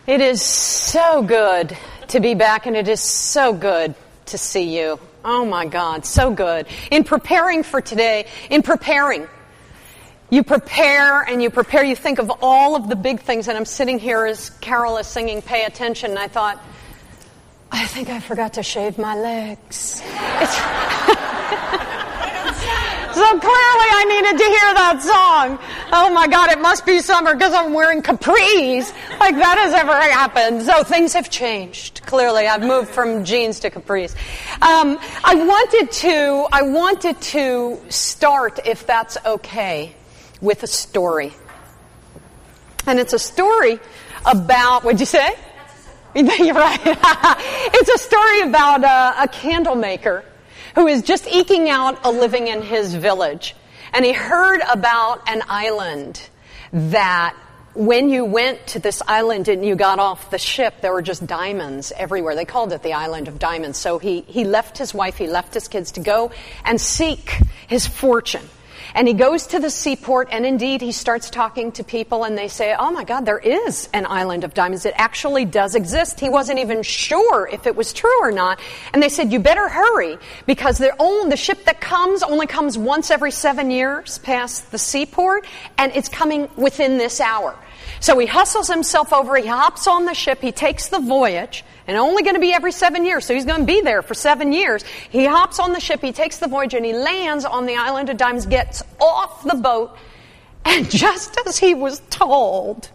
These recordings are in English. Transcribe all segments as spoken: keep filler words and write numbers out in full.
It is so good to be back, and it is so good to see you. Oh my God, so good. In preparing for today, in preparing, you prepare and you prepare, you think of all of the big things, and I'm sitting here as Carol is singing Pay Attention, and I thought, I think I forgot to shave my legs. It's So clearly I needed to hear that song. Oh my God, it must be summer because I'm wearing capris. Like that has ever happened. So things have changed. Clearly I've moved from jeans to capris. Um, I wanted to, I wanted to start, if that's okay, with a story. And it's a story about, what'd you say? You're right. It's a story about a, a candle maker who is just eking out a living in his village. And he heard about an island that when you went to this island and you got off the ship, there were just diamonds everywhere. They called it the Island of Diamonds. So he, he left his wife, he left his kids to go and seek his fortune. And he goes to the seaport, and indeed he starts talking to people, and they say, oh my God, there is an island of diamonds. It actually does exist. He wasn't even sure if it was true or not. And they said, you better hurry, because the, only, the ship that comes only comes once every seven years past the seaport, and it's coming within this hour. So he hustles himself over, he hops on the ship, he takes the voyage, and only going to be every seven years, so he's going to be there for seven years. He hops on the ship, he takes the voyage, and he lands on the Island of Diamonds, gets off the boat, and just as he was told,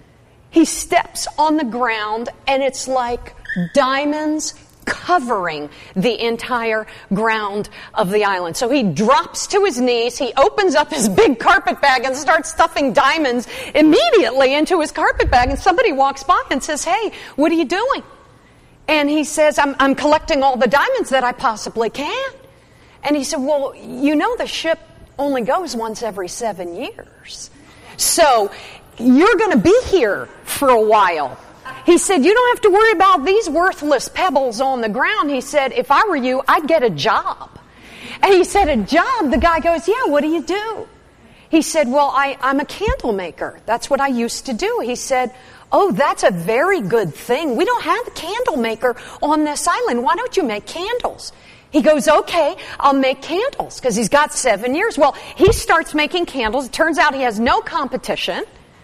he steps on the ground, and it's like diamonds covering the entire ground of the island. So he drops to his knees, he opens up his big carpet bag and starts stuffing diamonds immediately into his carpet bag, and somebody walks by and says, hey, what are you doing? And he says, I'm, I'm collecting all the diamonds that I possibly can. And he said, well, you know the ship only goes once every seven years. So you're going to be here for a while. He said, you don't have to worry about these worthless pebbles on the ground. He said, if I were you, I'd get a job. And he said, a job? The guy goes, yeah, what do you do? He said, well, I, I'm a candle maker. That's what I used to do. He said, oh, that's a very good thing. We don't have a candle maker on this island. Why don't you make candles? He goes, okay, I'll make candles, because he's got seven years. Well, he starts making candles. It turns out he has no competition.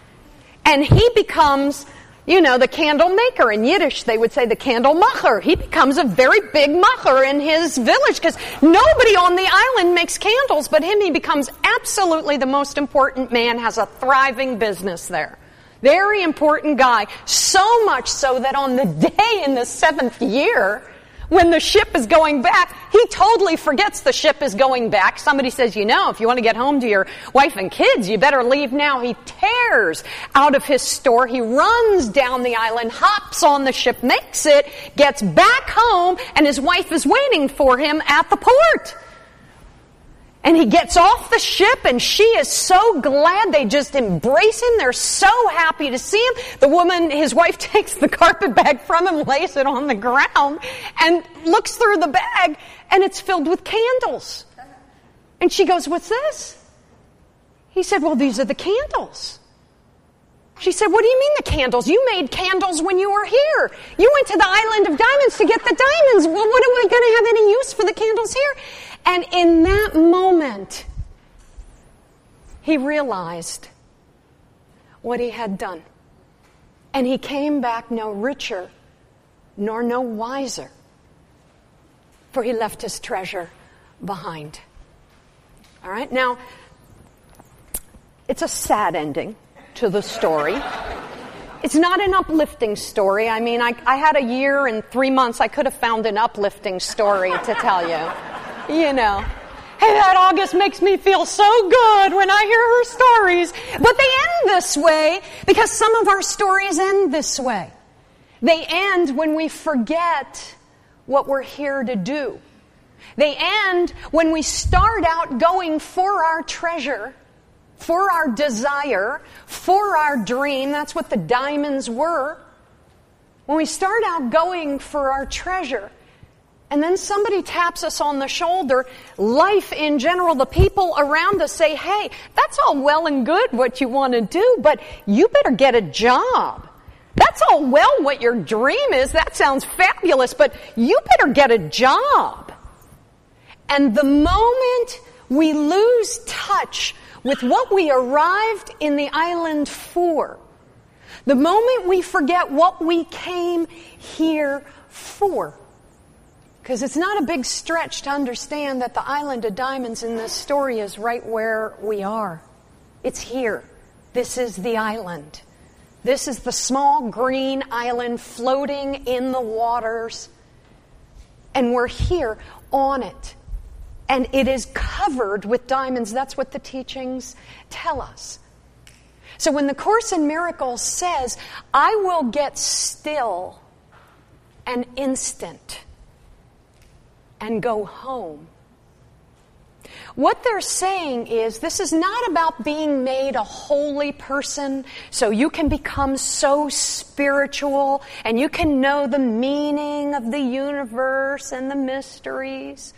And he becomes, you know, the candle maker. In Yiddish, they would say the candle macher. He becomes a very big macher in his village, because nobody on the island makes candles but him. He becomes absolutely the most important man, has a thriving business there. Very important guy. So much so that on the day in the seventh year, when the ship is going back, he totally forgets the ship is going back. Somebody says, you know, if you want to get home to your wife and kids, you better leave now. He tears out of his store. He runs down the island, hops on the ship, makes it, gets back home, and his wife is waiting for him at the port. And he gets off the ship, and she is so glad. They just embrace him. They're so happy to see him. The woman, his wife, takes the carpet bag from him, lays it on the ground, and looks through the bag, and it's filled with candles. And she goes, what's this? He said, well, these are the candles. She said, what do you mean the candles? You made candles when you were here. You went to the Island of Diamonds to get the diamonds. Well, what are we going to have any use for the candles here? And in that moment, he realized what he had done. And he came back no richer, nor no wiser, for he left his treasure behind. All right? Now, it's a sad ending to the story. It's not an uplifting story. I mean, I, I had a year and three months. I could have found an uplifting story to tell you. You know, hey, that August makes me feel so good when I hear her stories. But they end this way because some of our stories end this way. They end when we forget what we're here to do. They end when we start out going for our treasure, for our desire, for our dream. That's what the diamonds were. When we start out going for our treasure, and then somebody taps us on the shoulder, life in general, the people around us say, hey, that's all well and good what you want to do, but you better get a job. That's that's all well what your dream is. That sounds fabulous, but you better get a job. And the moment we lose touch with what we arrived in the island for, the moment we forget what we came here for, because it's not a big stretch to understand that the island of diamonds in this story is right where we are. It's here. This is the island. This is the small green island floating in the waters. And we're here on it. And it is covered with diamonds. That's what the teachings tell us. So when the Course in Miracles says, I will get still an instant and go home, what they're saying is this is not about being made a holy person so you can become so spiritual and you can know the meaning of the universe and the mysteries.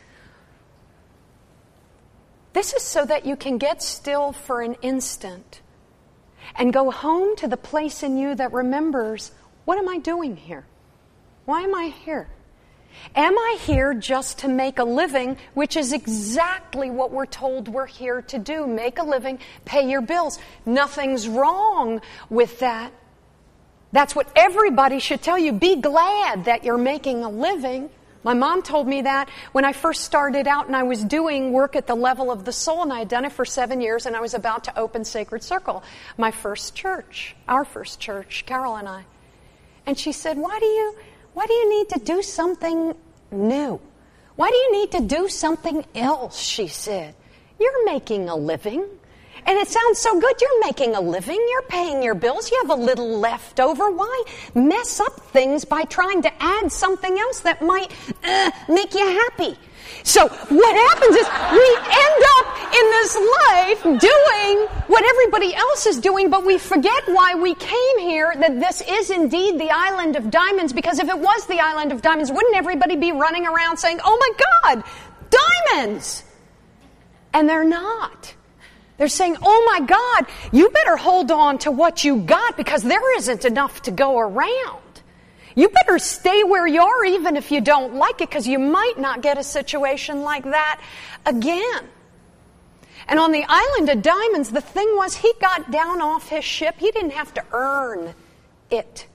This is so that you can get still for an instant and go home to the place in you that remembers, what am I doing here? Why am I here? Am I here just to make a living, which is exactly what we're told we're here to do, make a living, pay your bills. Nothing's wrong with that. That's what everybody should tell you. Be glad that you're making a living. My mom told me that when I first started out and I was doing work at the level of the soul, and I had done it for seven years, and I was about to open Sacred Circle, my first church, our first church, Carol and I. And she said, why do you... Why do you need to do something new? Why do you need to do something else, she said. You're making a living. And it sounds so good. You're making a living. You're paying your bills. You have a little left over. Why mess up things by trying to add something else that might uh, make you happy? So what happens is we end up in this life doing what everybody else is doing, but we forget why we came here, that this is indeed the island of diamonds, because if it was the island of diamonds, wouldn't everybody be running around saying, oh my God, diamonds? And they're not. They're saying, oh my God, you better hold on to what you got because there isn't enough to go around. You better stay where you are even if you don't like it, because you might not get a situation like that again. And on the island of diamonds, the thing was, he got down off his ship. He didn't have to earn it.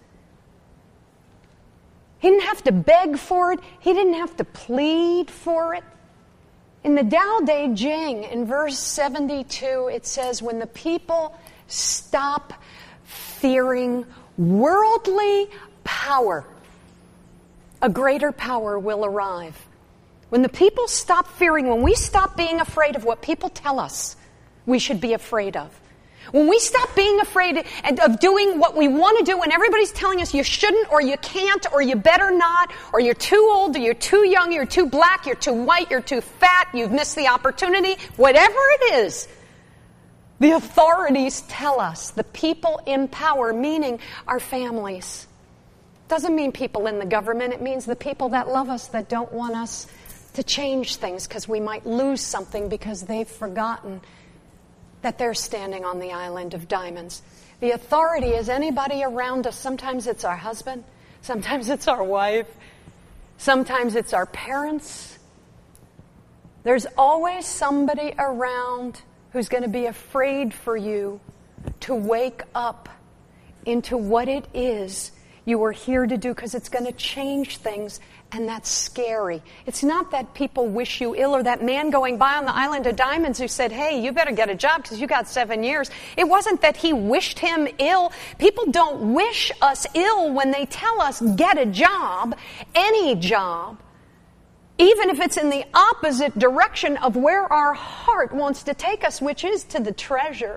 He didn't have to beg for it. He didn't have to plead for it. In the Tao Te Ching, in verse seventy-two, it says, when the people stop fearing worldly power, a greater power will arrive. When the people stop fearing, when we stop being afraid of what people tell us we should be afraid of, when we stop being afraid of doing what we want to do when everybody's telling us you shouldn't or you can't or you better not, or you're too old or you're too young, you're too black, you're too white, you're too fat, you've missed the opportunity, whatever it is, the authorities tell us, the people in power, meaning our families. Doesn't mean people in the government. It means the people that love us, that don't want us to change things because we might lose something because they've forgotten that they're standing on the island of diamonds. The authority is anybody around us. Sometimes it's our husband. Sometimes it's our wife. Sometimes it's our parents. There's always somebody around who's going to be afraid for you to wake up into what it is you are here to do, because it's going to change things, and that's scary. It's not that people wish you ill, or that man going by on the island of diamonds who said, hey, you better get a job because you got seven years. It wasn't that he wished him ill. People don't wish us ill when they tell us get a job, any job, even if it's in the opposite direction of where our heart wants to take us, which is to the treasure.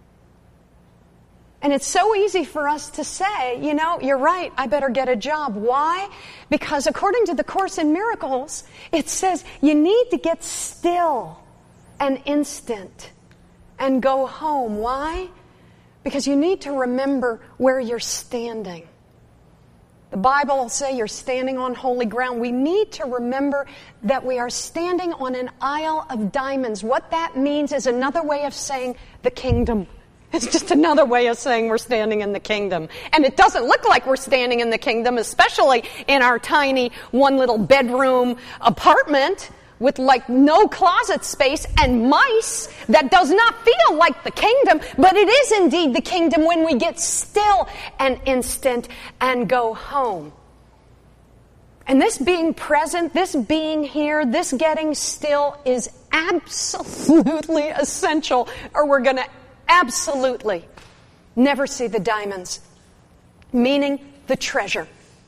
And it's so easy for us to say, you know, you're right, I better get a job. Why? Because according to the Course in Miracles, it says you need to get still an instant and go home. Why? Because you need to remember where you're standing. The Bible will say you're standing on holy ground. We need to remember that we are standing on an isle of diamonds. What that means is another way of saying the kingdom. It's just another way of saying we're standing in the kingdom. And it doesn't look like we're standing in the kingdom, especially in our tiny one little bedroom apartment with like no closet space and mice. That does not feel like the kingdom, but it is indeed the kingdom when we get still an instant and go home. And this being present, this being here, this getting still is absolutely essential, or we're going to absolutely never see the diamonds, meaning the treasure.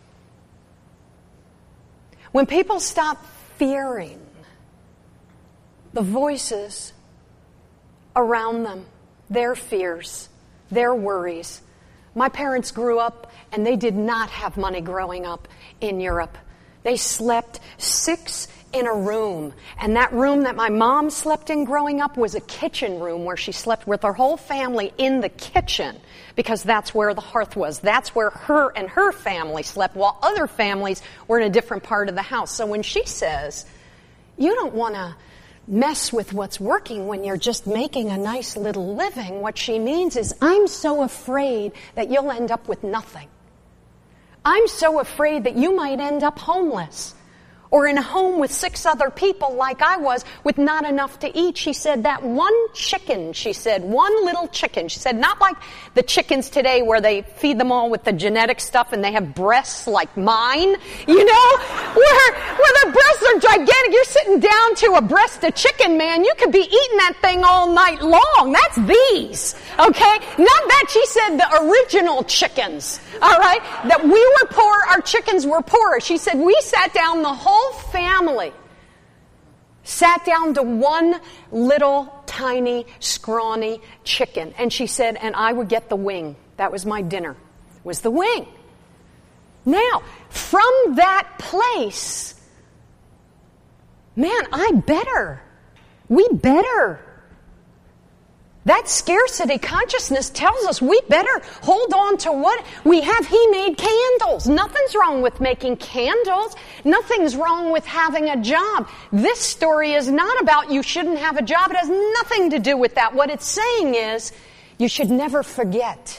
When people stop fearing the voices around them, their fears, their worries. My parents grew up and they did not have money growing up in Europe. They slept six in a room. And that room that my mom slept in growing up was a kitchen room where she slept with her whole family in the kitchen because that's where the hearth was. That's where her and her family slept while other families were in a different part of the house. So when she says, you don't want to mess with what's working when you're just making a nice little living, what she means is, I'm so afraid that you'll end up with nothing. I'm so afraid that you might end up homeless or in a home with six other people like I was with not enough to eat. She said that one chicken, she said, one little chicken. She said, not like the chickens today where they feed them all with the genetic stuff and they have breasts like mine, you know, where, where the breasts are gigantic. You're sitting down to a breast of chicken, man. You could be eating that thing all night long. That's these, okay? Not that. She said the original chickens, all right? That we were poor, our chickens were poorer. She said we sat down, the whole family sat down to one little tiny scrawny chicken. And she said, and I would get the wing. That was my dinner, was the wing. Now, from that place, man, I better, we better. That scarcity consciousness tells us we better hold on to what we have. He made candles. Nothing's wrong with making candles. Nothing's wrong with having a job. This story is not about you shouldn't have a job. It has nothing to do with that. What it's saying is you should never forget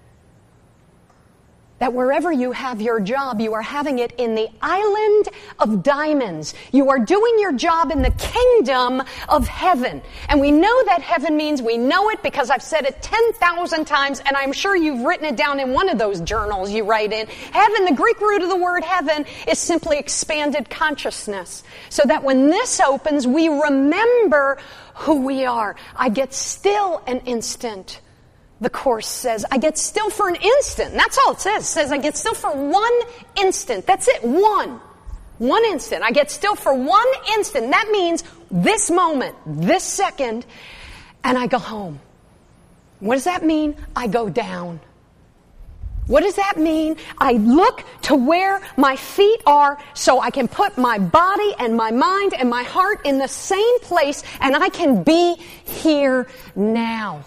that wherever you have your job, you are having it in the island of diamonds. You are doing your job in the kingdom of heaven. And we know that heaven means, we know it because I've said it ten thousand times, and I'm sure you've written it down in one of those journals you write in. Heaven, the Greek root of the word heaven, is simply expanded consciousness. So that when this opens, we remember who we are. I get still an instant. The Course says, I get still for an instant. That's all it says. It says, I get still for one instant. That's it. One. One instant. I get still for one instant. That means this moment, this second, and I go home. What does that mean? I go down. What does that mean? I look to where my feet are so I can put my body and my mind and my heart in the same place, and I can be here now.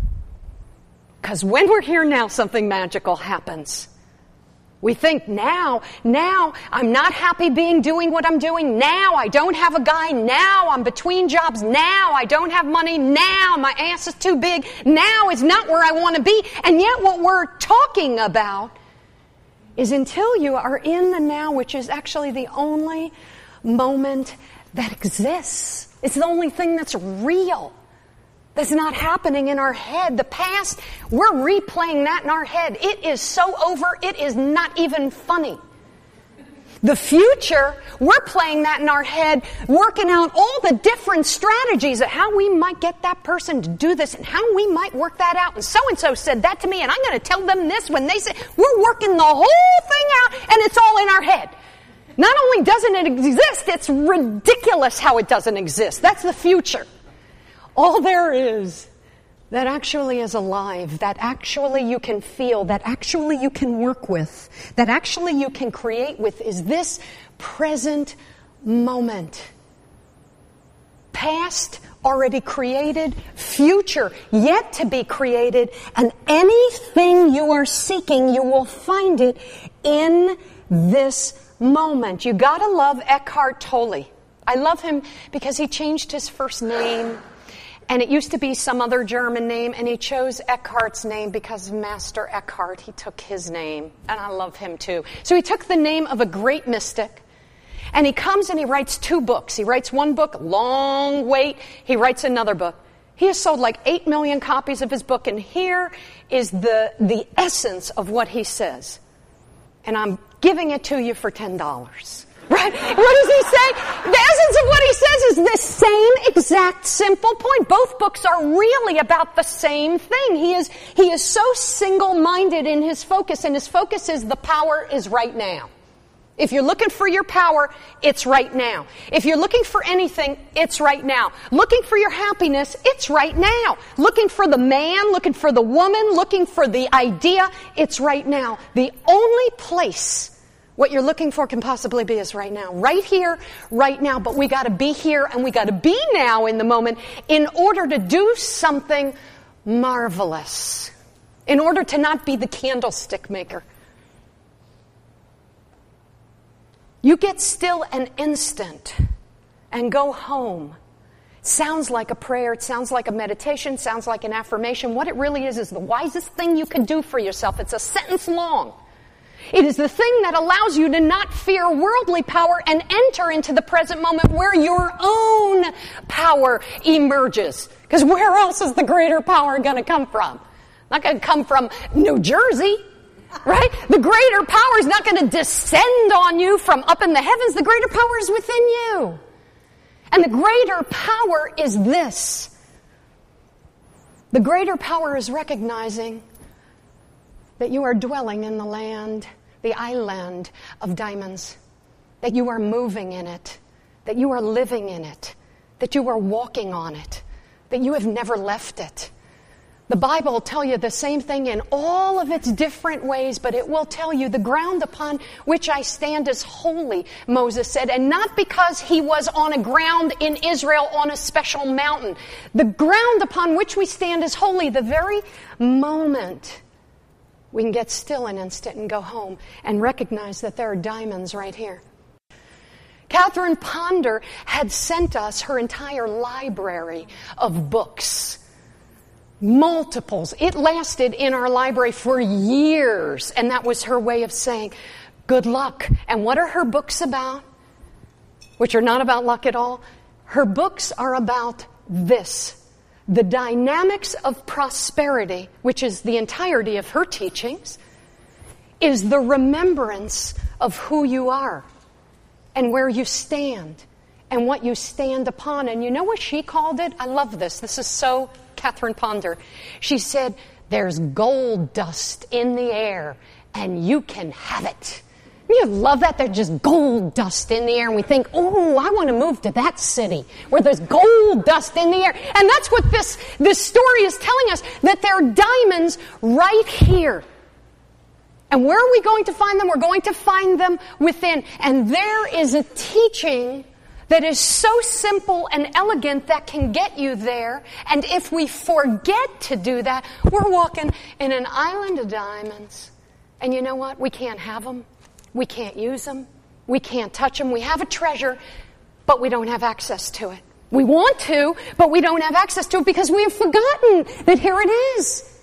Because when we're here now, something magical happens. We think now, now I'm not happy being doing what I'm doing. Now I don't have a guy. Now I'm between jobs. Now I don't have money. Now my ass is too big. Now it's not where I want to be. And yet what we're talking about is until you are in the now, which is actually the only moment that exists. It's the only thing that's real. That's not happening in our head. The past, we're replaying that in our head. It is so over, it is not even funny. The future, we're playing that in our head, working out all the different strategies of how we might get that person to do this and how we might work that out. And so-and-so said that to me, and I'm going to tell them this when they say, we're working the whole thing out, and it's all in our head. Not only doesn't it exist, it's ridiculous how it doesn't exist. That's the future. All there is that actually is alive, that actually you can feel, that actually you can work with, that actually you can create with is this present moment. Past already created, future yet to be created, and anything you are seeking, you will find it in this moment. You gotta love Eckhart Tolle. I love him because he changed his first name. And it used to be some other German name, and he chose Eckhart's name because of Master Eckhart. He took his name, and I love him too. So he took the name of a great mystic, and he comes and he writes two books. He writes one book, long wait. He writes another book. He has sold like eight million copies of his book, and here is the, the essence of what he says. And I'm giving it to you for ten dollars. Right? What does he say? The essence of what he says is this same exact simple point. Both books are really about the same thing. He is, he is so single-minded in his focus, and his focus is the power is right now. If you're looking for your power, it's right now. If you're looking for anything, it's right now. Looking for your happiness, it's right now. Looking for the man, looking for the woman, looking for the idea, it's right now. The only place what you're looking for can possibly be is right now. Right here, right now. But we got to be here and we got to be now in the moment in order to do something marvelous. In order to not be the candlestick maker. You get still an instant and go home. Sounds like a prayer. It sounds like a meditation. Sounds like an affirmation. What it really is is the wisest thing you can do for yourself. It's a sentence long. It is the thing that allows you to not fear worldly power and enter into the present moment where your own power emerges. Because where else is the greater power going to come from? Not going to come from New Jersey, right? The greater power is not going to descend on you from up in the heavens. The greater power is within you. And the greater power is this. The greater power is recognizing that you are dwelling in the land, the island of diamonds, that you are moving in it, that you are living in it, that you are walking on it, that you have never left it. The Bible will tell you the same thing in all of its different ways, but it will tell you the ground upon which I stand is holy, Moses said, and not because he was on a ground in Israel on a special mountain. The ground upon which we stand is holy. The very moment we can get still an instant and go home and recognize that there are diamonds right here. Catherine Ponder had sent us her entire library of books. Multiples. It lasted in our library for years, and that was her way of saying, good luck. And what are her books about? Which are not about luck at all. Her books are about this. The dynamics of prosperity, which is the entirety of her teachings, is the remembrance of who you are and where you stand and what you stand upon. And you know what she called it? I love this. This is so Catherine Ponder. She said, there's gold dust in the air and you can have it. You love that? There's just gold dust in the air, and we think, oh, I want to move to that city where there's gold dust in the air. And that's what this, this story is telling us, that there are diamonds right here. And where are we going to find them? We're going to find them within. And there is a teaching that is so simple and elegant that can get you there. And if we forget to do that, we're walking in an island of diamonds. And you know what? We can't have them. We can't use them. We can't touch them. We have a treasure, but we don't have access to it. We want to, but we don't have access to it because we have forgotten that here it is.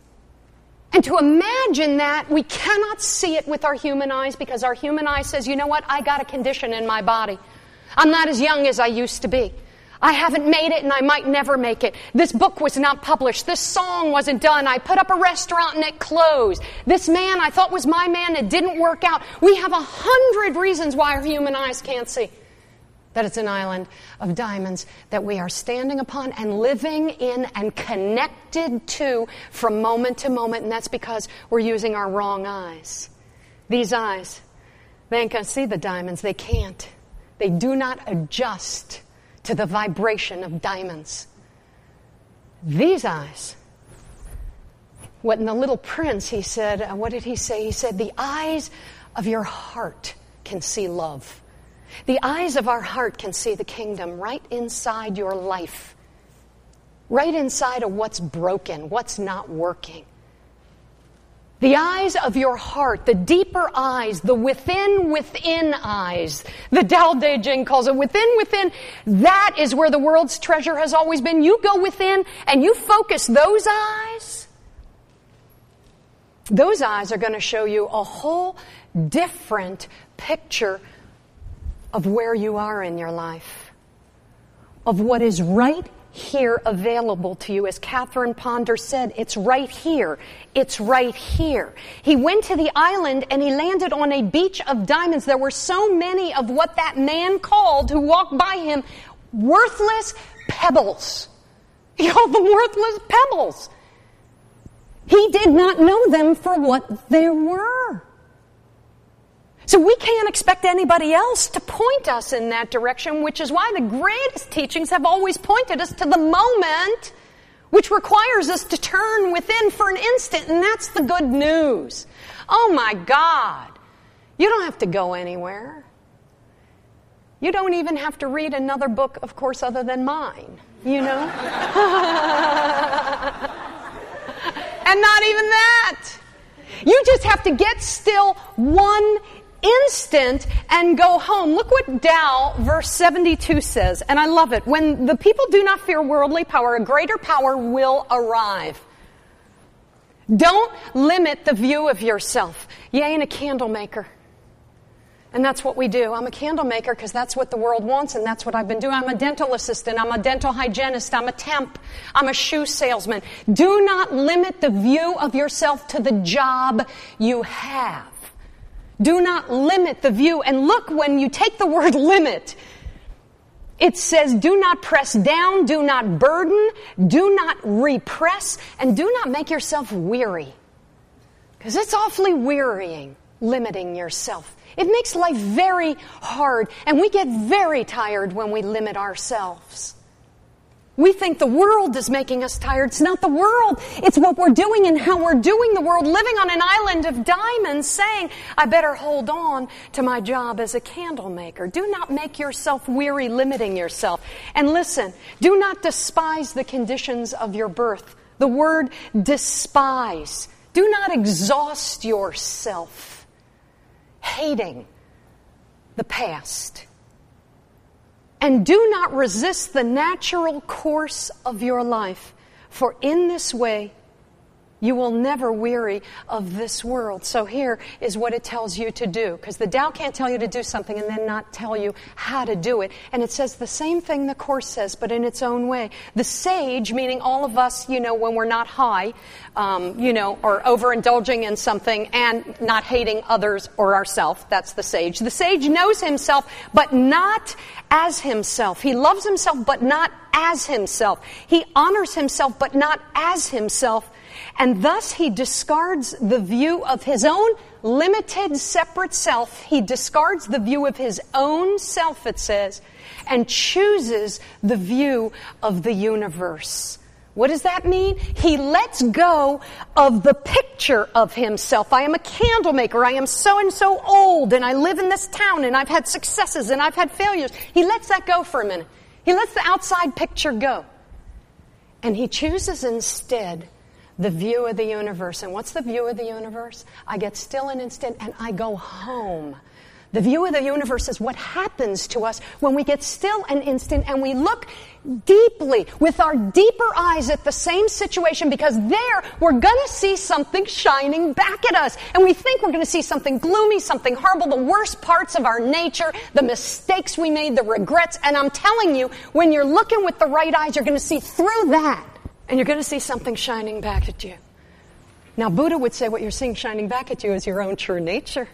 And to imagine that, we cannot see it with our human eyes because our human eye says, you know what, I got a condition in my body. I'm not as young as I used to be. I haven't made it and I might never make it. This book was not published. This song wasn't done. I put up a restaurant and it closed. This man I thought was my man, it didn't work out. We have a hundred reasons why our human eyes can't see that it's an island of diamonds that we are standing upon and living in and connected to from moment to moment. And that's because we're using our wrong eyes. These eyes, they ain't going to see the diamonds. They can't. They do not adjust to the vibration of diamonds. These eyes. What in The Little Prince, he said, uh, what did he say? He said, the eyes of your heart can see love. The eyes of our heart can see the kingdom right inside your life. Right inside of what's broken, what's not working. The eyes of your heart, the deeper eyes, the within, within eyes. The Tao Te Ching calls it within, within. That is where the world's treasure has always been. You go within and you focus those eyes. Those eyes are going to show you a whole different picture of where you are in your life. Of what is right here available to you. As Catherine Ponder said, it's right here. It's right here. He went to the island and he landed on a beach of diamonds. There were so many of what that man called, who walked by him, worthless pebbles. He called them worthless pebbles. He did not know them for what they were. So we can't expect anybody else to point us in that direction, which is why the greatest teachings have always pointed us to the moment, which requires us to turn within for an instant, and that's the good news. Oh my God, you don't have to go anywhere. You don't even have to read another book, of course, other than mine, you know? And not even that. You just have to get still one instant and go home. Look what Tao, verse seventy-two says, and I love it. When the people do not fear worldly power, a greater power will arrive. Don't limit the view of yourself. You ain't a candle maker. And that's what we do. I'm a candle maker because that's what the world wants, and that's what I've been doing. I'm a dental assistant. I'm a dental hygienist. I'm a temp. I'm a shoe salesman. Do not limit the view of yourself to the job you have. Do not limit the view. And look, when you take the word limit, it says do not press down, do not burden, do not repress, and do not make yourself weary. Because it's awfully wearying, limiting yourself. It makes life very hard, and we get very tired when we limit ourselves. We think the world is making us tired. It's not the world. It's what we're doing and how we're doing the world, living on an island of diamonds, saying, I better hold on to my job as a candle maker. Do not make yourself weary, limiting yourself. And listen, do not despise the conditions of your birth. The word despise. Do not exhaust yourself, hating the past. And do not resist the natural course of your life, for in this way you will never weary of this world. So here is what it tells you to do, because the Tao can't tell you to do something and then not tell you how to do it. And it says the same thing the Course says, but in its own way. The sage, meaning all of us, you know, when we're not high, um, you know, or overindulging in something and not hating others or ourselves, that's the sage. The sage knows himself, but not as himself. He loves himself, but not as himself. He honors himself, but not as himself. And thus he discards the view of his own limited, separate self. He discards the view of his own self, it says, and chooses the view of the universe. What does that mean? He lets go of the picture of himself. I am a candle maker. I am so-and-so old, and I live in this town, and I've had successes, and I've had failures. He lets that go for a minute. He lets the outside picture go. And he chooses instead the view of the universe. And what's the view of the universe? I get still an instant and I go home. The view of the universe is what happens to us when we get still an instant and we look deeply with our deeper eyes at the same situation, because there we're going to see something shining back at us. And we think we're going to see something gloomy, something horrible, the worst parts of our nature, the mistakes we made, the regrets. And I'm telling you, when you're looking with the right eyes, you're going to see through that. And you're going to see something shining back at you. Now, Buddha would say what you're seeing shining back at you is your own true nature.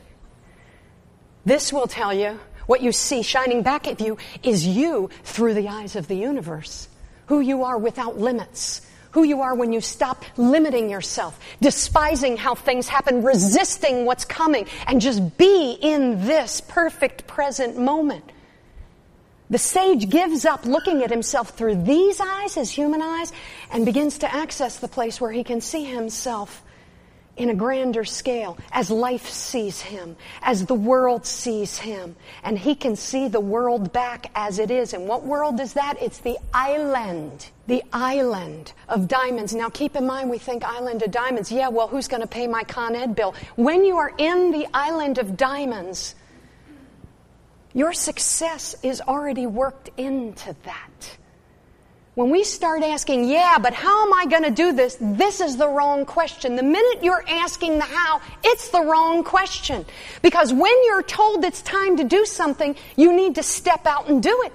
This will tell you what you see shining back at you is you through the eyes of the universe. Who you are without limits. Who you are when you stop limiting yourself, despising how things happen, resisting what's coming, and just be in this perfect present moment. The sage gives up looking at himself through these eyes, his human eyes, and begins to access the place where he can see himself in a grander scale, as life sees him, as the world sees him. And he can see the world back as it is. And what world is that? It's the island. The island of diamonds. Now keep in mind, we think island of diamonds. Yeah, well, who's going to pay my Con Ed bill? When you are in the island of diamonds, your success is already worked into that. When we start asking, yeah, but how am I going to do this? This is the wrong question. The minute you're asking the how, it's the wrong question. Because when you're told it's time to do something, you need to step out and do it.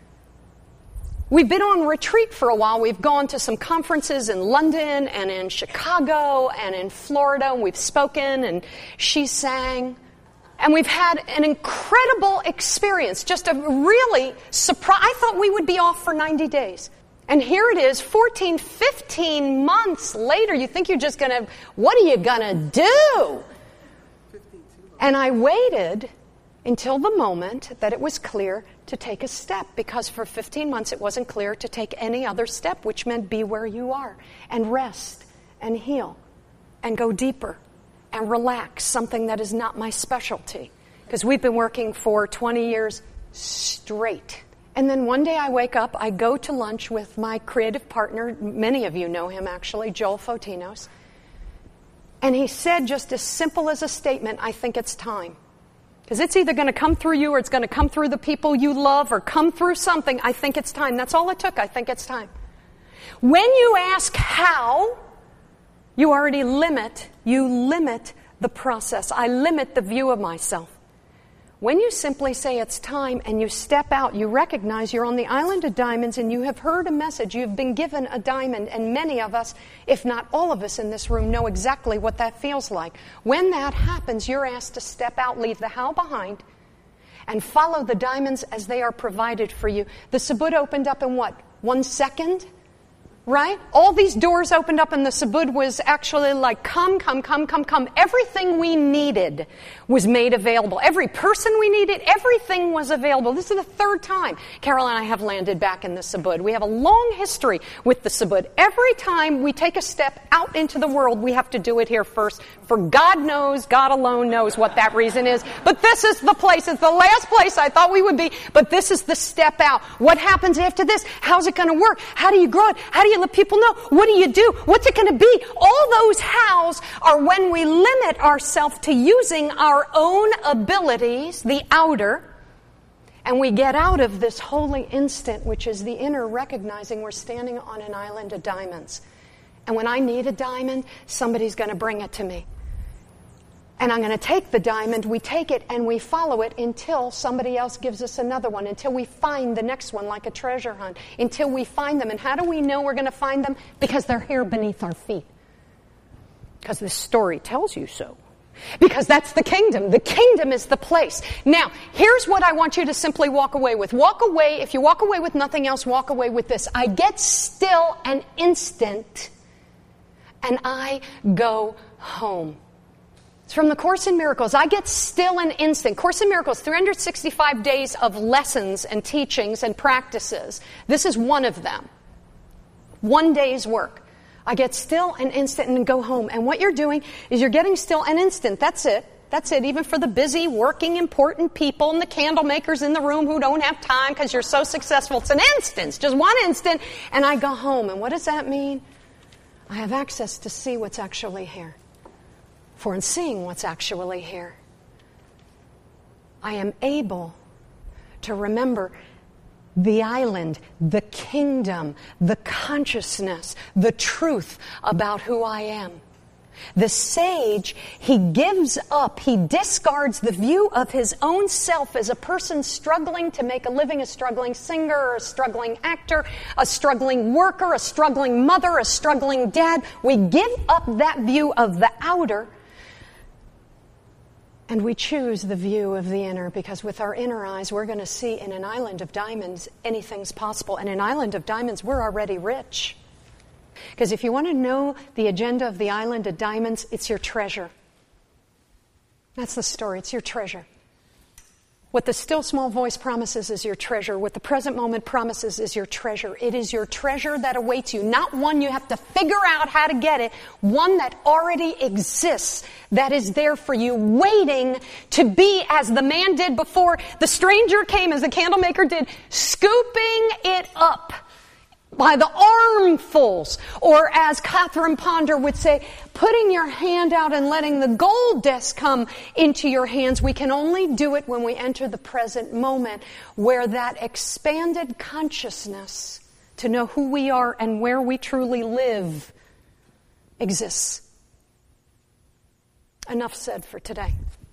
We've been on retreat for a while. We've gone to some conferences in London and in Chicago and in Florida, and we've spoken, and she sang. And we've had an incredible experience, just a really surprise. I thought we would be off for ninety days. And here it is, fourteen, fifteen months later. You think you're just going to, what are you going to do? And I waited until the moment that it was clear to take a step, because for fifteen months it wasn't clear to take any other step, which meant be where you are and rest and heal and go deeper and relax, something that is not my specialty, because we've been working for twenty years straight. And then one day I wake up, I go to lunch with my creative partner. Many of you know him, actually, Joel Fotinos. And he said just as simple as a statement, I think it's time. Because it's either going to come through you or it's going to come through the people you love or come through something. I think it's time. That's all it took. I think it's time. When you ask how, you already limit, you limit the process. I limit the view of myself. When you simply say it's time and you step out, you recognize you're on the island of diamonds and you have heard a message. You've been given a diamond, and many of us, if not all of us in this room, know exactly what that feels like. When that happens, you're asked to step out, leave the how behind, and follow the diamonds as they are provided for you. The Subud opened up in what? One second? Right? All these doors opened up and the Subud was actually like, come, come, come, come, come. Everything we needed was made available. Every person we needed, everything was available. This is the third time Carol and I have landed back in the Subud. We have a long history with the Subud. Every time we take a step out into the world, we have to do it here first. For God knows, God alone knows what that reason is. But this is the place. It's the last place I thought we would be. But this is the step out. What happens after this? How's it going to work? How do you grow it? How do you let people know? What do you do? What's it going to be? All those hows are when we limit ourselves to using our own abilities, the outer, and we get out of this holy instant, which is the inner, recognizing we're standing on an island of diamonds. And when I need a diamond, somebody's going to bring it to me. And I'm going to take the diamond, we take it, and we follow it until somebody else gives us another one, until we find the next one like a treasure hunt, until we find them. And how do we know we're going to find them? Because they're here beneath our feet. Because this story tells you so. Because that's the kingdom. The kingdom is the place. Now, here's what I want you to simply walk away with. Walk away, if you walk away with nothing else, walk away with this. I get still an instant, and I go home. It's from the Course in Miracles. I get still an instant. Course in Miracles, three hundred sixty-five days of lessons and teachings and practices. This is one of them. One day's work. I get still an instant and go home. And what you're doing is you're getting still an instant. That's it. That's it. Even for the busy, working, important people and the candle makers in the room who don't have time because you're so successful. It's an instant, just one instant, and I go home. And what does that mean? I have access to see what's actually here. For in seeing what's actually here, I am able to remember the island, the kingdom, the consciousness, the truth about who I am. The sage, he gives up, he discards the view of his own self as a person struggling to make a living, a struggling singer, a struggling actor, a struggling worker, a struggling mother, a struggling dad. We give up that view of the outer, and we choose the view of the inner, because with our inner eyes, we're going to see in an island of diamonds, anything's possible. And in an island of diamonds, we're already rich. Because if you want to know the agenda of the island of diamonds, it's your treasure. That's the story. It's your treasure. What the still small voice promises is your treasure. What the present moment promises is your treasure. It is your treasure that awaits you, not one you have to figure out how to get it, one that already exists, that is there for you, waiting to be as the man did before the stranger came, as the candlemaker did, scooping it up by the armfuls, or as Catherine Ponder would say, putting your hand out and letting the gold dust come into your hands. We can only do it when we enter the present moment, where that expanded consciousness to know who we are and where we truly live exists. Enough said for today.